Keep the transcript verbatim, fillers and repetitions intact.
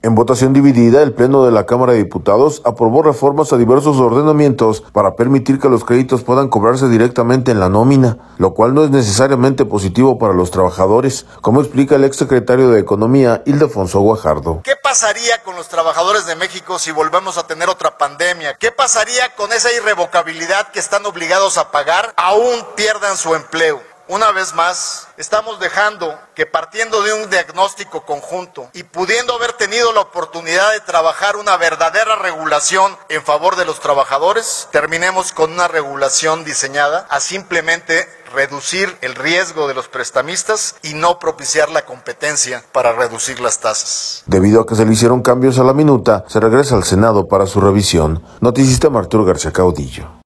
En votación dividida, el Pleno de la Cámara de Diputados aprobó reformas a diversos ordenamientos para permitir que los créditos puedan cobrarse directamente en la nómina, lo cual no es necesariamente positivo para los trabajadores, como explica el exsecretario de Economía, Ildefonso Guajardo. ¿Qué pasaría con los trabajadores de México si volvemos a tener otra pandemia? ¿Qué pasaría con esa irrevocabilidad que están obligados a pagar, aún pierdan su empleo? Una vez más, estamos dejando que partiendo de un diagnóstico conjunto y pudiendo haber tenido la oportunidad de trabajar una verdadera regulación en favor de los trabajadores, terminemos con una regulación diseñada a simplemente reducir el riesgo de los prestamistas y no propiciar la competencia para reducir las tasas. Debido a que se le hicieron cambios a la minuta, se regresa al Senado para su revisión. Noticista Arturo García Caudillo.